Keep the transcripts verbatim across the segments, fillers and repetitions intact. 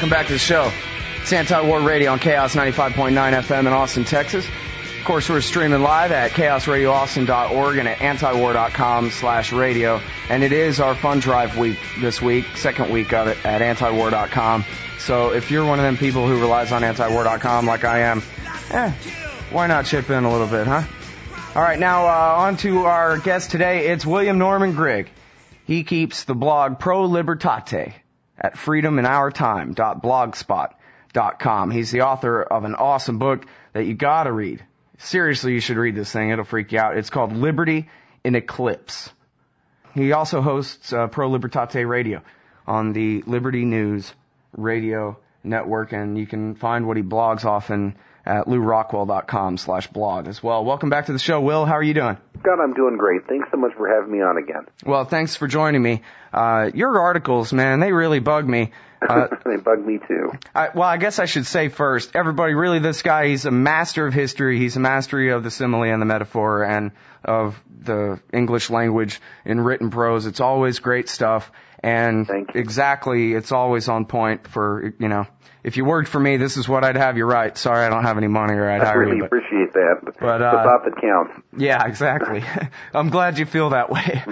welcome back to the show. It's Anti-War Radio on Chaos ninety-five point nine F M in Austin, Texas. Of course, we're streaming live at chaos radio austin dot org and at antiwar dot com slash radio. And it is our fund drive week this week, second week of it at antiwar dot com. So if you're one of them people who relies on antiwar dot com like I am, eh, why not chip in a little bit, huh? All right, now uh, on to our guest today. It's William Norman Grigg. He keeps the blog Pro Libertate at freedom in our time dot blogspot dot com. He's the author of an awesome book that you gotta read. Seriously, you should read this thing. It'll freak you out. It's called Liberty in Eclipse. He also hosts uh, Pro Libertate Radio on the Liberty News Radio Network, and you can find what he blogs often at lou rockwell dot com slash blog as well. Welcome back to the show, Will. How are you doing? God, I'm doing great. Thanks so much for having me on again. Well, thanks for joining me. Uh, your articles, man, they really bug me. Uh, they bug me too. I, well, I guess I should say first, everybody, really, this guy, he's a master of history. He's a mastery of the simile and the metaphor and of the English language in written prose. It's always great stuff. And exactly, it's always on point for, you know, if you worked for me, this is what I'd have you write. Sorry, I don't have any money or I'd I hire really you. I really appreciate that. But, uh, the thought that counts. Yeah, exactly. I'm glad you feel that way.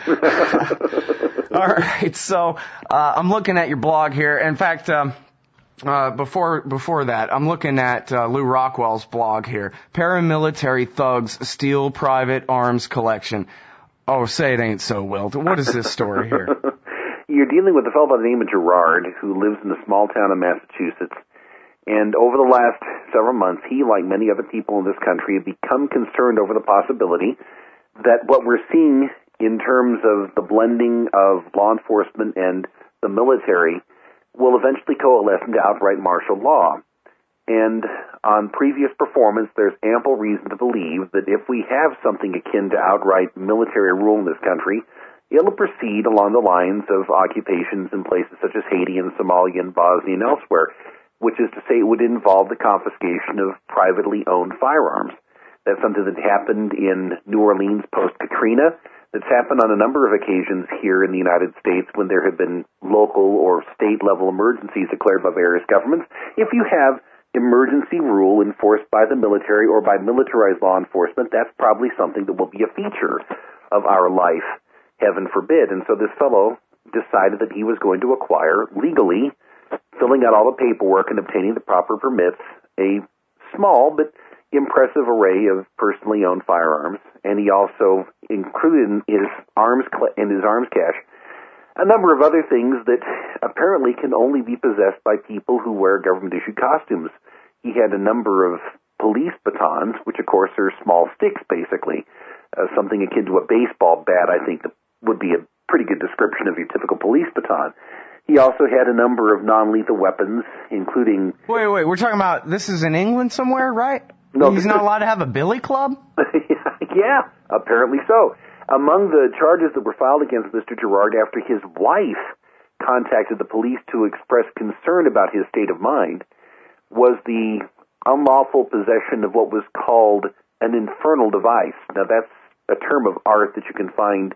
All right, so uh, I'm looking at your blog here. In fact, um, uh, before before that, I'm looking at uh, Lou Rockwell's blog here. Paramilitary thugs steal private arms collection. Oh, say it ain't so, Will. What is this story here? You're dealing with a fellow by the name of Gerard, who lives in a small town in Massachusetts. And over the last several months, he, like many other people in this country, have become concerned over the possibility that what we're seeing in terms of the blending of law enforcement and the military will eventually coalesce into outright martial law. And on previous performance, there's ample reason to believe that if we have something akin to outright military rule in this country, it'll proceed along the lines of occupations in places such as Haiti and Somalia and Bosnia and elsewhere, which is to say it would involve the confiscation of privately owned firearms. That's something that happened in New Orleans post-Katrina. That's happened on a number of occasions here in the United States when there have been local or state-level emergencies declared by various governments. If you have emergency rule enforced by the military or by militarized law enforcement, that's probably something that will be a feature of our life, heaven forbid. And so this fellow decided that he was going to acquire, legally, filling out all the paperwork and obtaining the proper permits, a small but impressive array of personally owned firearms, and he also included in his arms in his arms cache a number of other things that apparently can only be possessed by people who wear government-issued costumes. He had a number of police batons, which of course are small sticks, basically, uh, something akin to a baseball bat. I think that would be a pretty good description of your typical police baton. He also had a number of non-lethal weapons, including... Wait, wait, we're talking about, this is in England somewhere, right? No, He's not is... allowed to have a billy club? Yeah, apparently so. Among the charges that were filed against Mister Gerard after his wife contacted the police to express concern about his state of mind was the unlawful possession of what was called an infernal device. Now, that's a term of art that you can find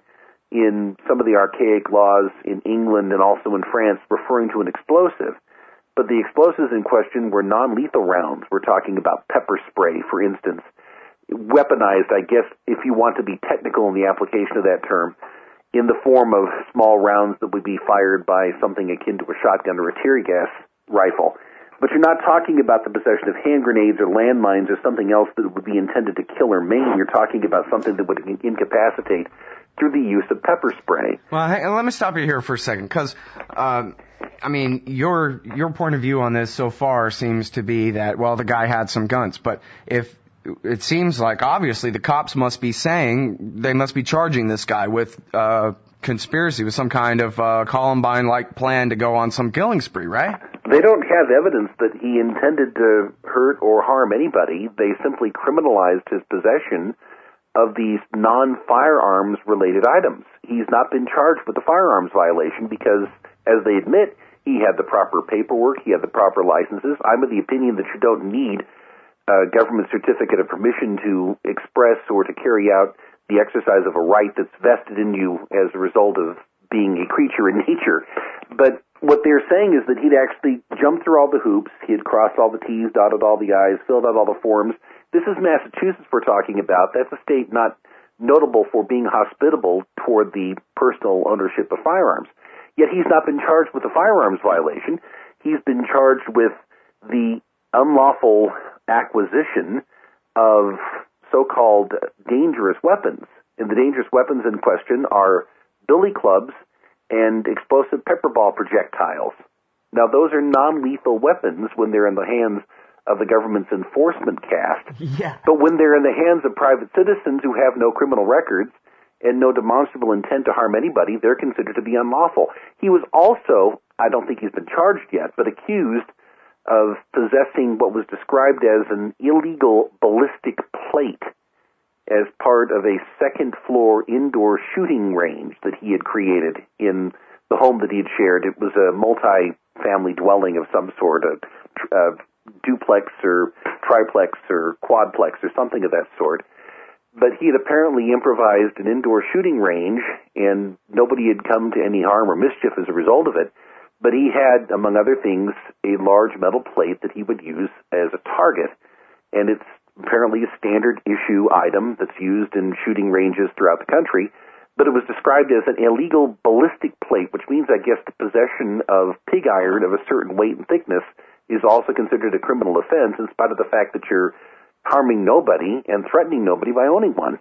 in some of the archaic laws in England and also in France referring to an explosive. But the explosives in question were non-lethal rounds. We're talking about pepper spray, for instance. Weaponized, I guess, if you want to be technical in the application of that term, in the form of small rounds that would be fired by something akin to a shotgun or a tear gas rifle. But you're not talking about the possession of hand grenades or landmines or something else that would be intended to kill or maim. You're talking about something that would incapacitate through the use of pepper spray. Well, hey, let me stop you here for a second, because, um, I mean, your your point of view on this so far seems to be that, well, the guy had some guns, but if it seems like, obviously, the cops must be saying, they must be charging this guy with uh conspiracy, with some kind of uh Columbine-like plan to go on some killing spree, right? They don't have evidence that he intended to hurt or harm anybody. They simply criminalized his possession of these non-firearms related items. He's not been charged with the firearms violation because, as they admit, he had the proper paperwork, he had the proper licenses. I'm of the opinion that you don't need a government certificate of permission to express or to carry out the exercise of a right that's vested in you as a result of being a creature in nature. But what they're saying is that he'd actually jumped through all the hoops, he had crossed all the T's, dotted all the I's, filled out all the forms. This is Massachusetts we're talking about. That's a state not notable for being hospitable toward the personal ownership of firearms. Yet he's not been charged with a firearms violation. He's been charged with the unlawful acquisition of so-called dangerous weapons. And the dangerous weapons in question are billy clubs and explosive pepper ball projectiles. Now, those are non-lethal weapons when they're in the hands of the government's enforcement caste. Yeah. But when they're in the hands of private citizens who have no criminal records and no demonstrable intent to harm anybody, they're considered to be unlawful. He was also, I don't think he's been charged yet, but accused of possessing what was described as an illegal ballistic plate as part of a second-floor indoor shooting range that he had created in the home that he had shared. It was a multi-family dwelling of some sort, a, a duplex or triplex or quadplex or something of that sort. But he had apparently improvised an indoor shooting range, and nobody had come to any harm or mischief as a result of it. But he had, among other things, a large metal plate that he would use as a target, and it's apparently a standard issue item that's used in shooting ranges throughout the country, but it was described as an illegal ballistic plate, which means, I guess, the possession of pig iron of a certain weight and thickness is also considered a criminal offense, in spite of the fact that you're harming nobody and threatening nobody by owning one.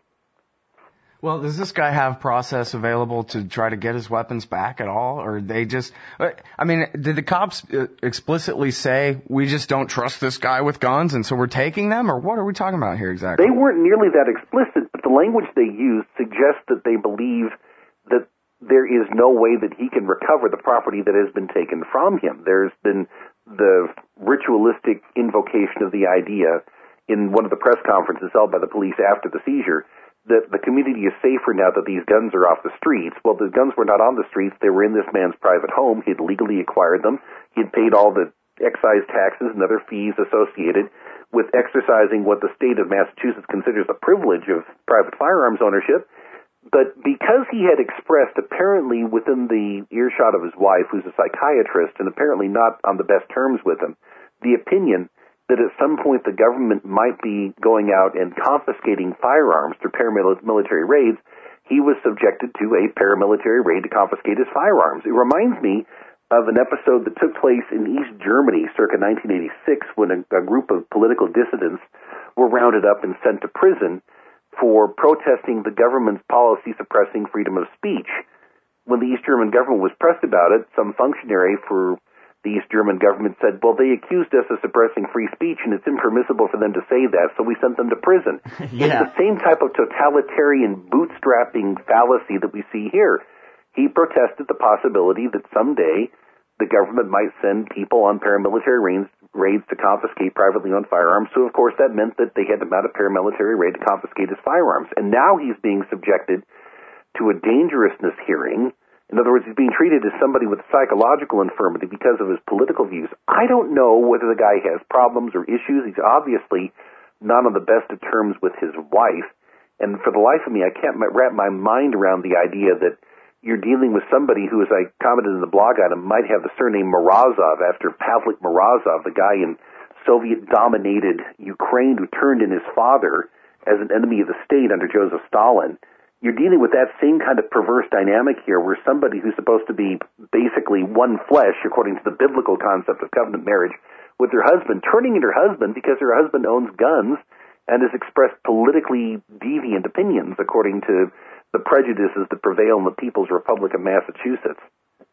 Well, does this guy have process available to try to get his weapons back at all? Or they just, I mean, did the cops explicitly say, we just don't trust this guy with guns and so we're taking them? Or what are we talking about here exactly? They weren't nearly that explicit, but the language they used suggests that they believe that there is no way that he can recover the property that has been taken from him. There's been the ritualistic invocation of the idea in one of the press conferences held by the police after the seizure that the community is safer now that these guns are off the streets. Well, the guns were not on the streets. They were in this man's private home. He had legally acquired them. He had paid all the excise taxes and other fees associated with exercising what the state of Massachusetts considers a privilege of private firearms ownership. But because he had expressed, apparently within the earshot of his wife, who's a psychiatrist, and apparently not on the best terms with him, the opinion that at some point the government might be going out and confiscating firearms through paramilitary raids, he was subjected to a paramilitary raid to confiscate his firearms. It reminds me of an episode that took place in East Germany circa nineteen eighty-six when a, a group of political dissidents were rounded up and sent to prison for protesting the government's policy suppressing freedom of speech. When the East German government was pressed about it, some functionary for the East German government said, well, they accused us of suppressing free speech, and it's impermissible for them to say that, so we sent them to prison. Yeah. It's the same type of totalitarian bootstrapping fallacy that we see here. He protested the possibility that someday the government might send people on paramilitary raids, raids to confiscate privately owned firearms, so of course that meant that they had to mount a paramilitary raid to confiscate his firearms. And now he's being subjected to a dangerousness hearing. In other words, he's being treated as somebody with psychological infirmity because of his political views. I don't know whether the guy has problems or issues. He's obviously not on the best of terms with his wife. And for the life of me, I can't wrap my mind around the idea that you're dealing with somebody who, as I commented in the blog item, might have the surname Morozov after Pavlik Morozov, the guy in Soviet-dominated Ukraine who turned in his father as an enemy of the state under Joseph Stalin. You're dealing with that same kind of perverse dynamic here where somebody who's supposed to be basically one flesh, according to the biblical concept of covenant marriage, with her husband, turning into her husband because her husband owns guns and has expressed politically deviant opinions according to the prejudices that prevail in the People's Republic of Massachusetts.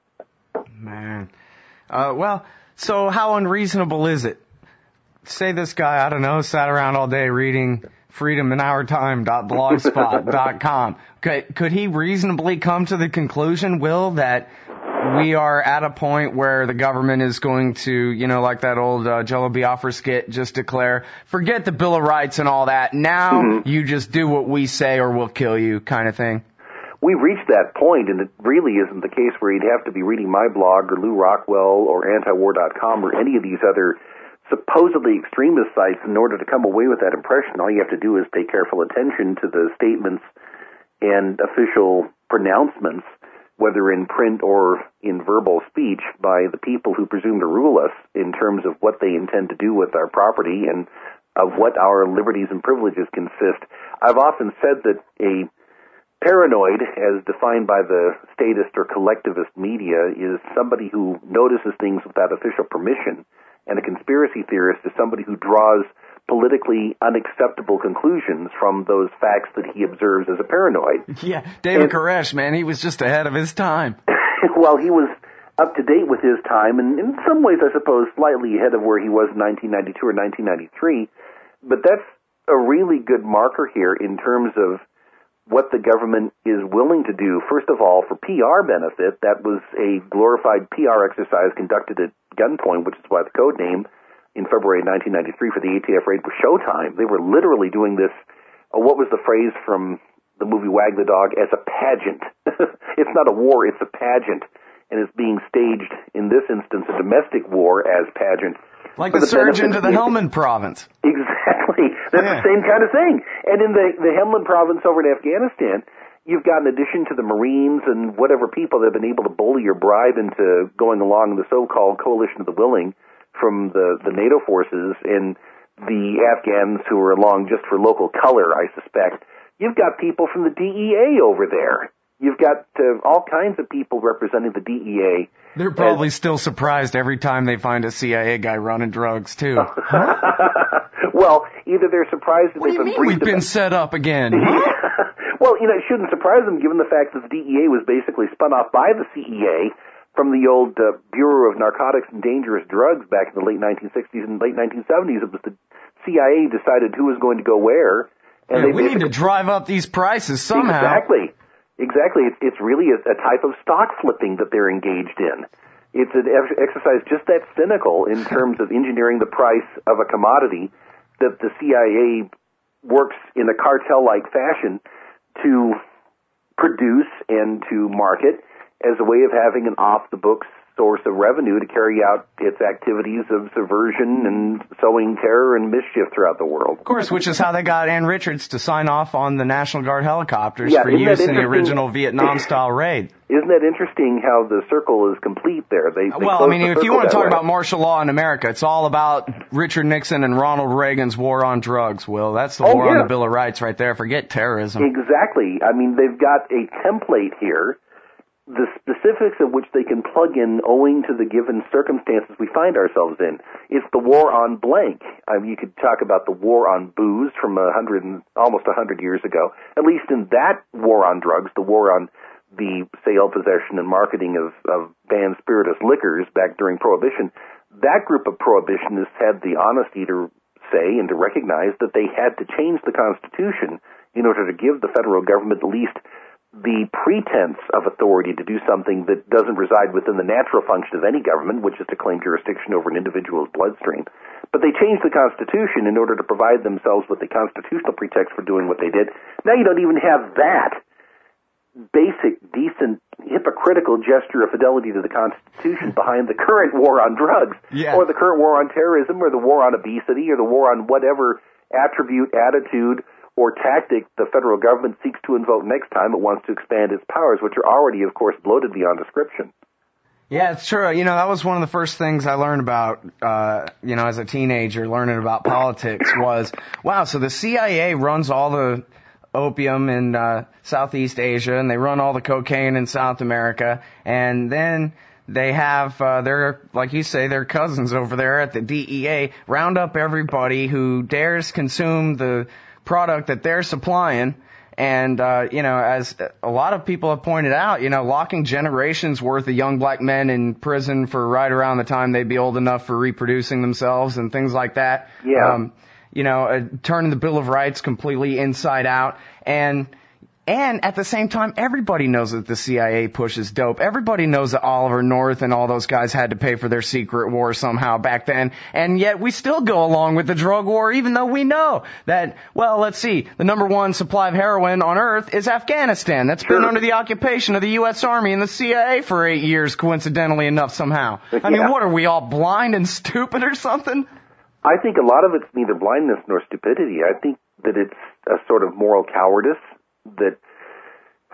Man. Uh, well, so how unreasonable is it? Say this guy, I don't know, sat around all day reading freedom in our time dot blogspot dot com. Could, could he reasonably come to the conclusion, Will, that we are at a point where the government is going to, you know, like that old uh, Jello Biafra skit, just declare, forget the Bill of Rights and all that. Now mm-hmm. you just do what we say or we'll kill you kind of thing? We've reached that point, and it really isn't the case where you'd have to be reading my blog or Lou Rockwell or antiwar dot com or any of these other supposedly extremist sites in order to come away with that impression. All you have to do is pay careful attention to the statements and official pronouncements whether in print or in verbal speech, by the people who presume to rule us in terms of what they intend to do with our property and of what our liberties and privileges consist. I've often said that a paranoid, as defined by the statist or collectivist media, is somebody who notices things without official permission, and a conspiracy theorist is somebody who draws politically unacceptable conclusions from those facts that he observes as a paranoid. Yeah, David and, Koresh, man, he was just ahead of his time. Well, he was up to date with his time, and in some ways, I suppose, slightly ahead of where he was in nineteen ninety-two or nineteen ninety-three, but that's a really good marker here in terms of what the government is willing to do. First of all, for P R benefit, that was a glorified P R exercise conducted at gunpoint, which is why the code name in February nineteen ninety-three for the A T F raid was Showtime. They were literally doing this, uh, what was the phrase from the movie Wag the Dog, as a pageant. It's not a war, it's a pageant. And it's being staged, in this instance, a domestic war as pageant. Like the, the surge into the Helmand province. Exactly. That's yeah. the same kind of thing. And in the, the Helmand province over in Afghanistan, you've got, in addition to the Marines and whatever people that have been able to bully or bribe into going along the so-called coalition of the willing from the, the NATO forces and the Afghans who are along just for local color, I suspect, you've got people from the D E A over there. You've got uh, all kinds of people representing the D E A. They're probably as, still surprised every time they find a C I A guy running drugs, too. Well, either they're surprised that what they've do you been mean we've been set up again? Well, you know, it shouldn't surprise them given the fact that the D E A was basically spun off by the C E A from the old uh, Bureau of Narcotics and Dangerous Drugs back in the late nineteen sixties and late nineteen seventies. It was the C I A decided who was going to go where. And yeah, they we need to drive up these prices somehow. Exactly. Exactly. It's, it's really a, a type of stock flipping that they're engaged in. It's an exercise just that cynical in terms of engineering the price of a commodity that the C I A works in a cartel-like fashion to produce and to market as a way of having an off-the-books source of revenue to carry out its activities of subversion and sowing terror and mischief throughout the world. Of course, which is how they got Ann Richards to sign off on the National Guard helicopters yeah, for use in the original Vietnam-style raid. Isn't that interesting how the circle is complete there? They, they well, I mean, if you want to talk way. about martial law in America, it's all about Richard Nixon and Ronald Reagan's war on drugs, Will. That's the oh, war yeah. on the Bill of Rights right there. Forget terrorism. Exactly. I mean, they've got a template here, the specifics of which they can plug in owing to the given circumstances we find ourselves in. It's the war on blank. I mean, you could talk about the war on booze from a hundred and almost a hundred years ago. At least in that war on drugs, the war on the sale, possession, and marketing of, of banned spirituous liquors back during Prohibition, that group of prohibitionists had the honesty to say and to recognize that they had to change the Constitution in order to give the federal government at least the pretense of authority to do something that doesn't reside within the natural function of any government, which is to claim jurisdiction over an individual's bloodstream. But they changed the Constitution in order to provide themselves with a constitutional pretext for doing what they did. Now you don't even have that basic, decent, hypocritical gesture of fidelity to the Constitution behind the current war on drugs, yeah. or the current war on terrorism, or the war on obesity, or the war on whatever attribute, attitude, or tactic the federal government seeks to invoke next time it wants to expand its powers, which are already, of course, bloated beyond description. Yeah, it's true. You know, that was one of the first things I learned about, uh, you know, as a teenager, learning about politics was, wow, so the C I A runs all the opium in uh, Southeast Asia, and they run all the cocaine in South America, and then they have uh, their, like you say, their cousins over there at the D E A round up everybody who dares consume the product that they're supplying. And, uh, you know, as a lot of people have pointed out, you know, locking generations worth of young black men in prison for right around the time they'd be old enough for reproducing themselves and things like that. Yeah. Um, you know, uh, turning the Bill of Rights completely inside out. And, and at the same time, everybody knows that the C I A pushes dope. Everybody knows that Oliver North and all those guys had to pay for their secret war somehow back then. And yet we still go along with the drug war, even though we know that, well, let's see, the number one supply of heroin on earth is Afghanistan. That's sure. been under the occupation of the U S Army and the C I A for eight years, coincidentally enough, somehow. I yeah. mean, what, are we all blind and stupid or something? I think a lot of it's neither blindness nor stupidity. I think that it's a sort of moral cowardice that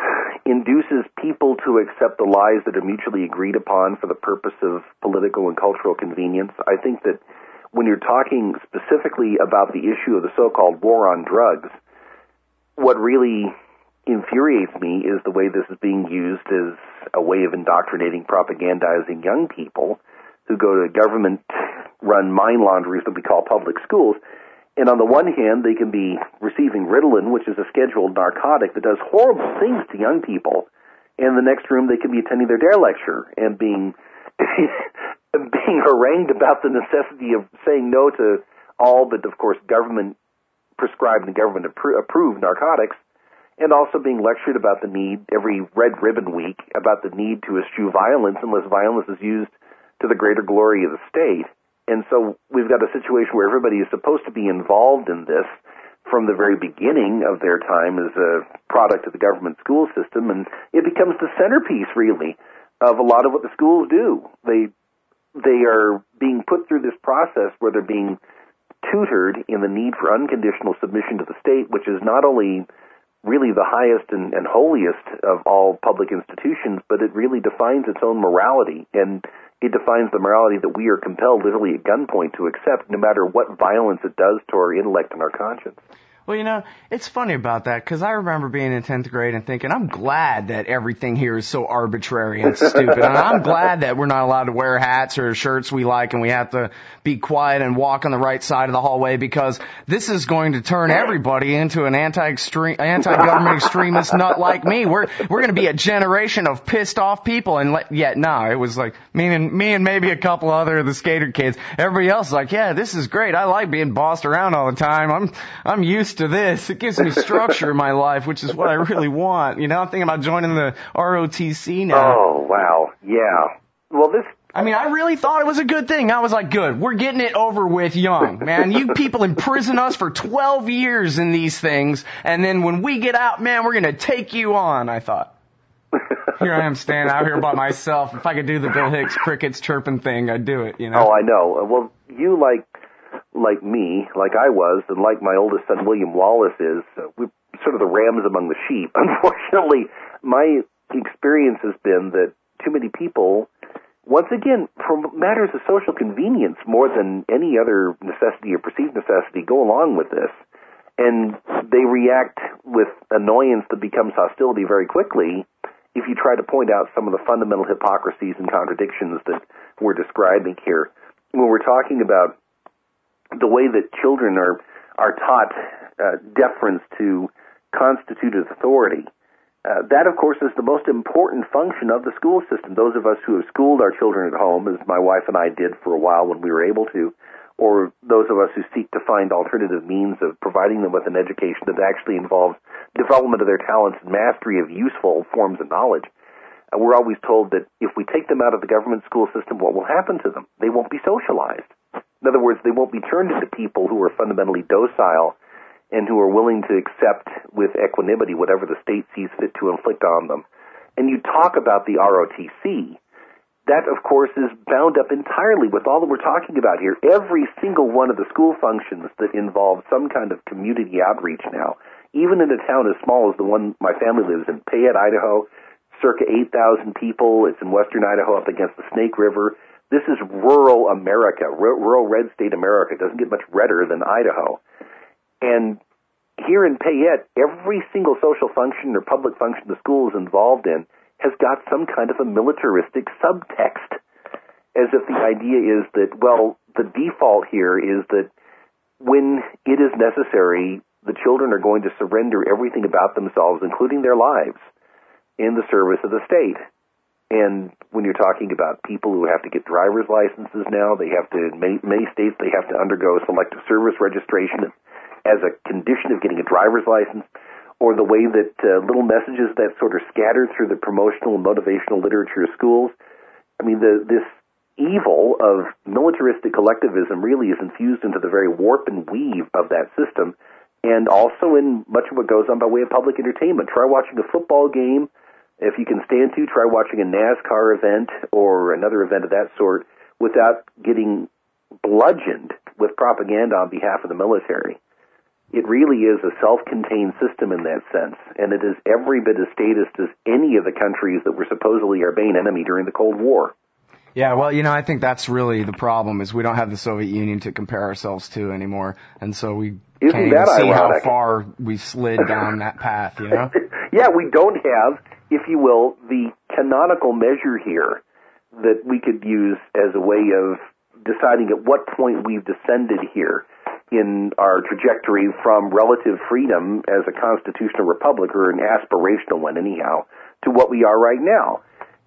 induces people to accept the lies that are mutually agreed upon for the purpose of political and cultural convenience. I think that when you're talking specifically about the issue of the so-called war on drugs, what really infuriates me is the way this is being used as a way of indoctrinating, propagandizing young people who go to government-run mind laundries that we call public schools. And on the one hand, they can be receiving Ritalin, which is a scheduled narcotic that does horrible things to young people. And in the next room, they can be attending their DARE lecture and being being harangued about the necessity of saying no to all but, of course, government-prescribed and government-approved narcotics, and also being lectured about the need, every Red Ribbon Week, about the need to eschew violence unless violence is used to the greater glory of the state. And so we've got a situation where everybody is supposed to be involved in this from the very beginning of their time as a product of the government school system, and it becomes the centerpiece, really, of a lot of what the schools do. They they are being put through this process where they're being tutored in the need for unconditional submission to the state, which is not only really the highest and, and holiest of all public institutions, but it really defines its own morality, and it defines the morality that we are compelled literally at gunpoint to accept, no matter what violence it does to our intellect and our conscience. Well, you know, it's funny about that, because I remember being in tenth grade and thinking, I'm glad that everything here is so arbitrary and stupid. And I'm glad that we're not allowed to wear hats or shirts we like, and we have to be quiet and walk on the right side of the hallway, because this is going to turn everybody into an anti-extreme, anti-government extremist nut like me. We're we're going to be a generation of pissed off people. And let, yet, no, it was like me and me and maybe a couple other of the skater kids. Everybody else is like, yeah, this is great. I like being bossed around all the time. I'm I'm used to this. It gives me structure in my life, which is what I really want. You know, I'm thinking about joining the R O T C now. Oh, wow. Yeah. Well, this... I mean, I really thought it was a good thing. I was like, good, we're getting it over with young. Man, you people imprison us for twelve years in these things, and then when we get out, man, we're going to take you on, I thought. Here I am standing out here by myself. If I could do the Bill Hicks crickets chirping thing, I'd do it, you know? Oh, I know. Well, you, like... like me, like I was, and like my oldest son, William Wallace, is, uh, we're sort of the rams among the sheep. Unfortunately, my experience has been that too many people, once again, for matters of social convenience more than any other necessity or perceived necessity, go along with this. And they react with annoyance that becomes hostility very quickly if you try to point out some of the fundamental hypocrisies and contradictions that we're describing here. When we're talking about the way that children are are taught uh, deference to constituted authority, uh, that, of course, is the most important function of the school system. Those of us who have schooled our children at home, as my wife and I did for a while when we were able to, or those of us who seek to find alternative means of providing them with an education that actually involves development of their talents and mastery of useful forms of knowledge, uh, we're always told that if we take them out of the government school system, what will happen to them? They won't be socialized. In other words, they won't be turned into people who are fundamentally docile and who are willing to accept with equanimity whatever the state sees fit to inflict on them. And you talk about the R O T C. That, of course, is bound up entirely with all that we're talking about here. Every single one of the school functions that involve some kind of community outreach now, even in a town as small as the one my family lives in, Payette, Idaho, circa eight thousand people. It's in western Idaho up against the Snake River. This is rural America, rural red state America. It doesn't get much redder than Idaho. And here in Payette, every single social function or public function the school is involved in has got some kind of a militaristic subtext, as if the idea is that, well, the default here is that when it is necessary, the children are going to surrender everything about themselves, including their lives, in the service of the state. And when you're talking about people who have to get driver's licenses now, they have to, in many, many states, they have to undergo selective service registration as a condition of getting a driver's license, or the way that uh, little messages that sort of scattered through the promotional and motivational literature of schools. I mean, the, this evil of militaristic collectivism really is infused into the very warp and weave of that system, and also in much of what goes on by way of public entertainment. Try watching a football game. If you can stand to, try watching a NASCAR event or another event of that sort without getting bludgeoned with propaganda on behalf of the military. It really is a self-contained system in that sense, and it is every bit as statist as any of the countries that were supposedly our main enemy during the Cold War. Yeah, well, you know, I think that's really the problem, is we don't have the Soviet Union to compare ourselves to anymore, and so we Isn't can't even that see ironic? how far we slid down that path, you know? Yeah, we don't have, if you will, the canonical measure here that we could use as a way of deciding at what point we've descended here in our trajectory from relative freedom as a constitutional republic, or an aspirational one anyhow, to what we are right now.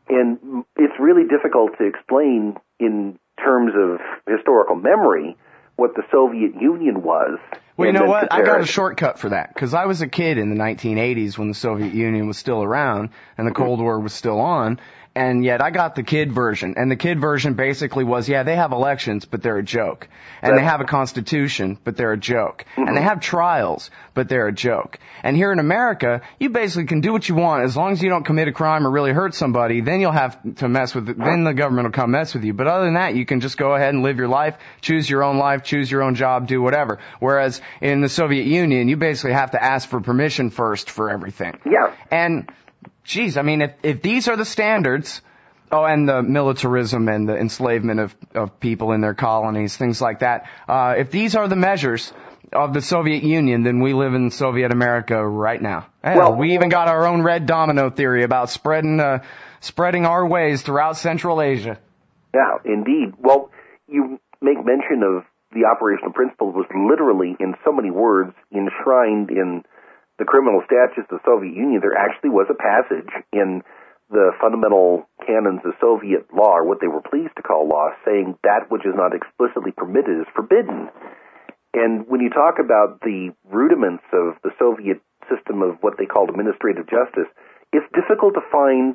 And it's really difficult to explain in terms of historical memory what the Soviet Union was. Well, you know what? I got a shortcut for that, because I was a kid in the nineteen eighties when the Soviet Union was still around and the Cold War was still on, and yet I got the kid version. And the kid version basically was, yeah, they have elections, but they're a joke. And they have a constitution, but they're a joke. Mm-hmm. And they have trials, but they're a joke. And here in America, you basically can do what you want as long as you don't commit a crime or really hurt somebody. Then you'll have to mess with it. Then the government will come mess with you. But other than that, you can just go ahead and live your life, choose your own life, choose your own job, do whatever. Whereas in the Soviet Union, you basically have to ask for permission first for everything. Yeah. And, geez, I mean, if, if these are the standards, oh, and the militarism and the enslavement of, of people in their colonies, things like that, uh, if these are the measures of the Soviet Union, then we live in Soviet America right now. Hell, well, we even got our own red domino theory about spreading, uh, spreading our ways throughout Central Asia. Yeah, indeed. Well, you make mention of the operational principle was literally, in so many words, enshrined in the criminal statutes of the Soviet Union. There actually was a passage in the fundamental canons of Soviet law, or what they were pleased to call law, saying that which is not explicitly permitted is forbidden. And when you talk about the rudiments of the Soviet system of what they called administrative justice, it's difficult to find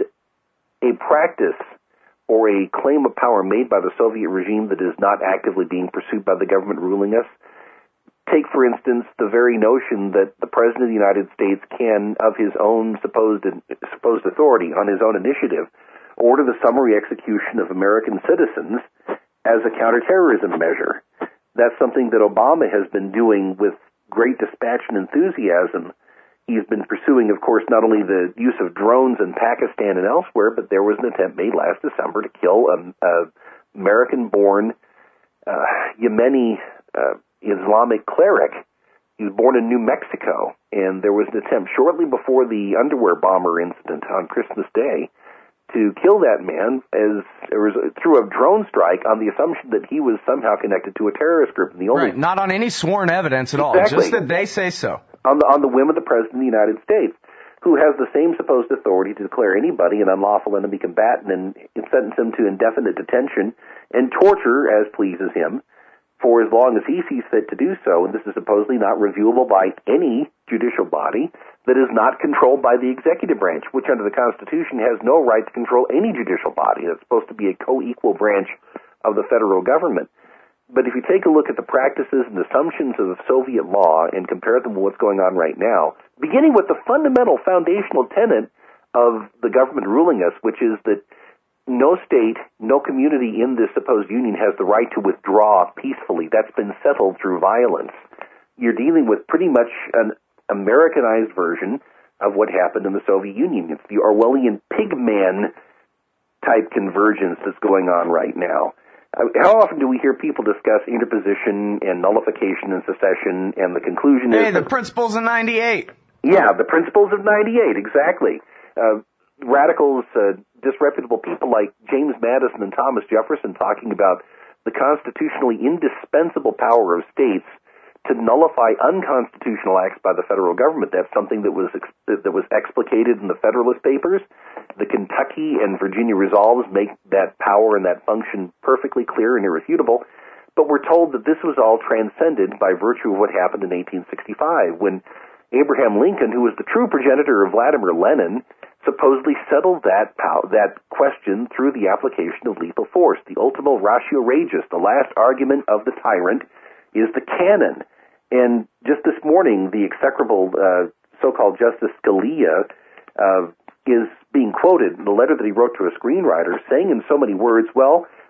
a practice or a claim of power made by the Soviet regime that is not actively being pursued by the government ruling us. Take, for instance, the very notion that the President of the United States can, of his own supposed supposed authority, on his own initiative, order the summary execution of American citizens as a counterterrorism measure. That's something that Obama has been doing with great dispatch and enthusiasm. He's been pursuing, of course, not only the use of drones in Pakistan and elsewhere, but there was an attempt made last December to kill an American-born uh, Yemeni uh, Islamic cleric. He was born in New Mexico, and there was an attempt shortly before the underwear bomber incident on Christmas Day to kill that man as there was a, through a drone strike on the assumption that he was somehow connected to a terrorist group. And the only right, not on any sworn evidence at exactly. all, just that they say so. On the on the whim of the President of the United States, who has the same supposed authority to declare anybody an unlawful enemy combatant and, and sentence him to indefinite detention and torture as pleases him for as long as he sees fit to do so, and this is supposedly not reviewable by any judicial body that is not controlled by the executive branch, which under the Constitution has no right to control any judicial body. It's supposed to be a co-equal branch of the federal government. But if you take a look at the practices and assumptions of Soviet law and compare them with what's going on right now, beginning with the fundamental foundational tenet of the government ruling us, which is that no state, no community in this supposed union has the right to withdraw peacefully. That's been settled through violence. You're dealing with pretty much an Americanized version of what happened in the Soviet Union. It's the Orwellian pigman type convergence that's going on right now. How often do we hear people discuss interposition and nullification and secession, and the conclusion hey, is... Hey, the principles of ninety-eight. Yeah, the principles of ninety-eight, exactly. Uh, radicals, uh, disreputable people like James Madison and Thomas Jefferson talking about the constitutionally indispensable power of states to nullify unconstitutional acts by the federal government. That's something that was ex- that was explicated in the Federalist Papers. The Kentucky and Virginia resolves make that power and that function perfectly clear and irrefutable. But we're told that this was all transcended by virtue of what happened in eighteen sixty-five, when Abraham Lincoln, who was the true progenitor of Vladimir Lenin, supposedly settled that pow- that question through the application of lethal force. The ultima ratio regis, the last argument of the tyrant, is the canon. And just this morning, the execrable uh, so-called Justice Scalia uh, is being quoted in the letter that he wrote to a screenwriter, saying in so many words, well,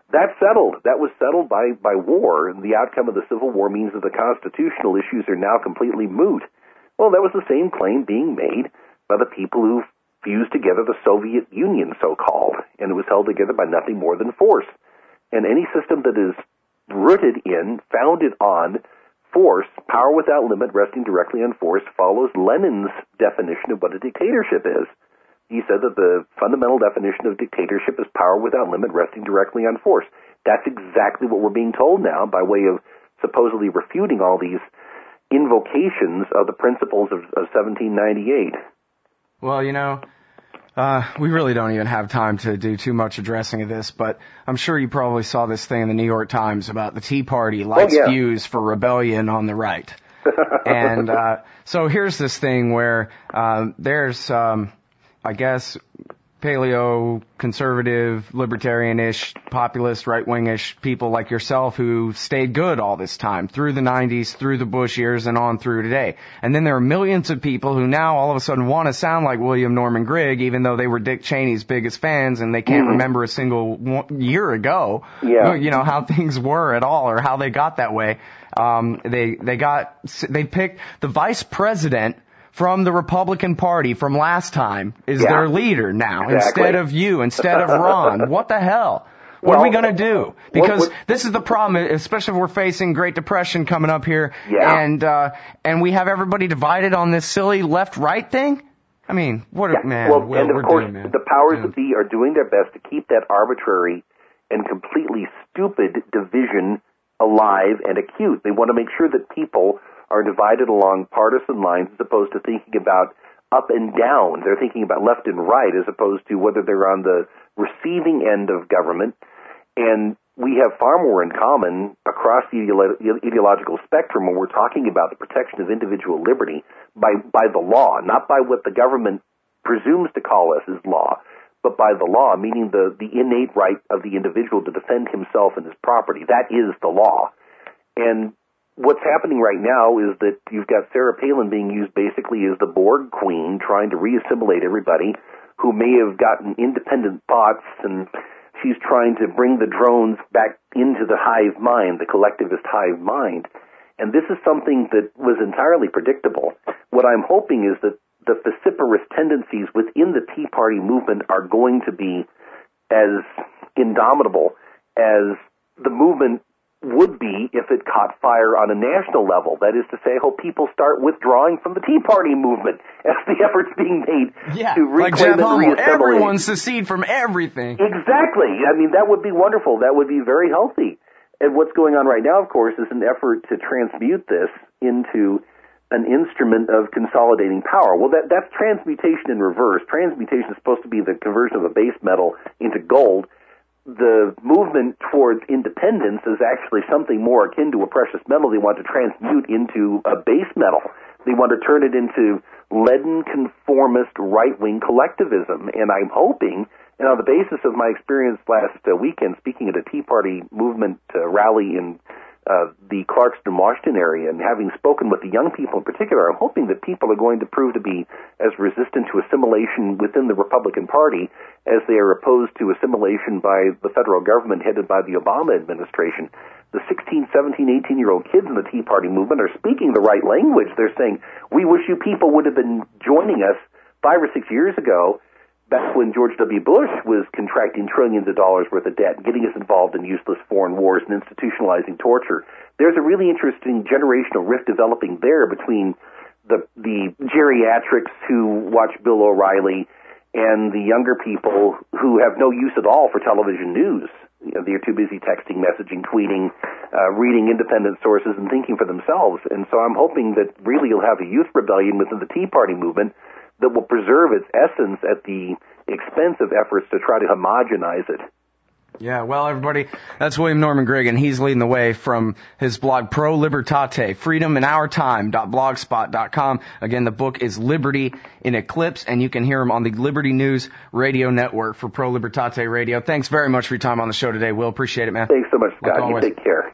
That's settled. That was settled by, by war. And the outcome of the Civil War means that the constitutional issues are now completely moot. Well, that was the same claim being made by the people who fused together the Soviet Union, so-called, and it was held together by nothing more than force. And any system that is rooted in, founded on force, power without limit, resting directly on force, follows Lenin's definition of what a dictatorship is. He said that the fundamental definition of dictatorship is power without limit, resting directly on force. That's exactly what we're being told now by way of supposedly refuting all these invocations of the principles of, of seventeen ninety-eight. Well, you know, uh, we really don't even have time to do too much addressing of this, but I'm sure you probably saw this thing in the New York Times about the Tea Party lights oh, yeah. fuse for rebellion on the right. And uh, so here's this thing where uh, there's, um, I guess, paleo, conservative, libertarian-ish, populist, right-wing-ish people like yourself who stayed good all this time, through the nineties, through the Bush years, and on through today. And then there are millions of people who now all of a sudden want to sound like William Norman Grigg, even though they were Dick Cheney's biggest fans, and they can't mm-hmm. remember a single one, year ago, yeah. you know, how things were at all or how they got that way. Um, they, they got, they picked the vice president from the Republican Party from last time is yeah, their leader now, exactly. instead of you, instead of Ron. What the hell? What well, are we going to do? Because what, what, this is the problem, especially if we're facing Great Depression coming up here, yeah. and uh, and we have everybody divided on this silly left-right thing? I mean, what yeah. a, man, well, Will, and of we're course, doing, man. the powers Dude. that be are doing their best to keep that arbitrary and completely stupid division alive and acute. They want to make sure that people are divided along partisan lines as opposed to thinking about up and down. They're thinking about left and right as opposed to whether they're on the receiving end of government. And we have far more in common across the ideolo- ideological spectrum when we're talking about the protection of individual liberty by, by the law, not by what the government presumes to call us as law, but by the law, meaning the, the innate right of the individual to defend himself and his property. That is the law. And what's happening right now is that you've got Sarah Palin being used basically as the Borg queen, trying to reassimilate everybody who may have gotten independent thoughts, and she's trying to bring the drones back into the hive mind, the collectivist hive mind. And this is something that was entirely predictable. What I'm hoping is that the vociferous tendencies within the Tea Party movement are going to be as indomitable as the movement would be if it caught fire on a national level. That is to say, I hope people start withdrawing from the Tea Party movement as the efforts being made yeah, to reclaim like Jeff and Hummel, reassimilate. everyone secede from everything. Exactly. I mean, that would be wonderful. That would be very healthy. And what's going on right now, of course, is an effort to transmute this into an instrument of consolidating power. Well, that, that's transmutation in reverse. Transmutation is supposed to be the conversion of a base metal into gold. The movement towards independence is actually something more akin to a precious metal they want to transmute into a base metal. They want to turn it into leaden, conformist, right-wing collectivism. And I'm hoping, and on the basis of my experience last uh, weekend speaking at a Tea Party movement uh, rally in uh, the Clarkston, Washington area, and having spoken with the young people in particular, I'm hoping that people are going to prove to be as resistant to assimilation within the Republican Party as they are opposed to assimilation by the federal government headed by the Obama administration. The sixteen, seventeen, eighteen-year-old kids in the Tea Party movement are speaking the right language. They're saying, we wish you people would have been joining us five or six years ago, back when George W. Bush was contracting trillions of dollars worth of debt, getting us involved in useless foreign wars and institutionalizing torture. There's a really interesting generational rift developing there between the the geriatrics who watch Bill O'Reilly and the younger people who have no use at all for television news. You know, they're too busy texting, messaging, tweeting, uh, reading independent sources, and thinking for themselves. And so I'm hoping that really you'll have a youth rebellion within the Tea Party movement that will preserve its essence at the expense of efforts to try to homogenize it. Yeah, well, everybody, that's William Norman Grigg, and he's leading the way from his blog Pro Libertate, freedom in our time dot blogspot dot com. Again, the book is Liberty in Eclipse, and you can hear him on the Liberty News Radio Network for Pro Libertate Radio. Thanks very much for your time on the show today, Will. Appreciate it, man. Thanks so much, Scott. You take care.